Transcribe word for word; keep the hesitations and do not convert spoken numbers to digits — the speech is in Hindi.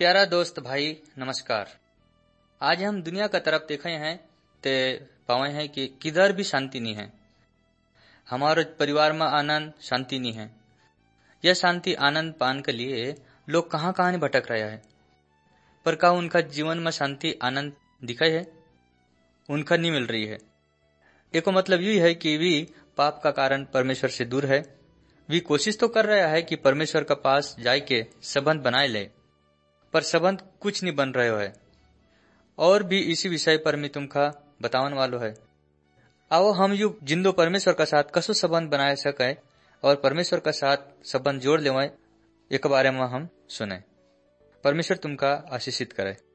प्यारा दोस्त भाई नमस्कार। आज हम दुनिया का तरफ देखे हैं ते पावे हैं कि किधर भी शांति नहीं है। हमारे परिवार में आनंद शांति नहीं है। यह शांति आनंद पाने के लिए लोग कहाँ कहाँ नहीं भटक रहे हैं, पर का उनका जीवन में शांति आनंद दिखाई है? उनका नहीं मिल रही है। एको मतलब यही है कि वे पाप का कारण परमेश्वर से दूर है। वे कोशिश तो कर रहा है कि परमेश्वर के पास जाए के संबंध बनाए ले, पर संबंध कुछ नहीं बन रहे है। और भी इसी विषय पर मैं तुमका बतावन वालो है। आओ हम यू जिंदो परमेश्वर का साथ कसो संबंध बनाए सके और परमेश्वर का साथ संबंध जोड़ ले, एक बारे में हम सुने। परमेश्वर तुमका आशीषित करे।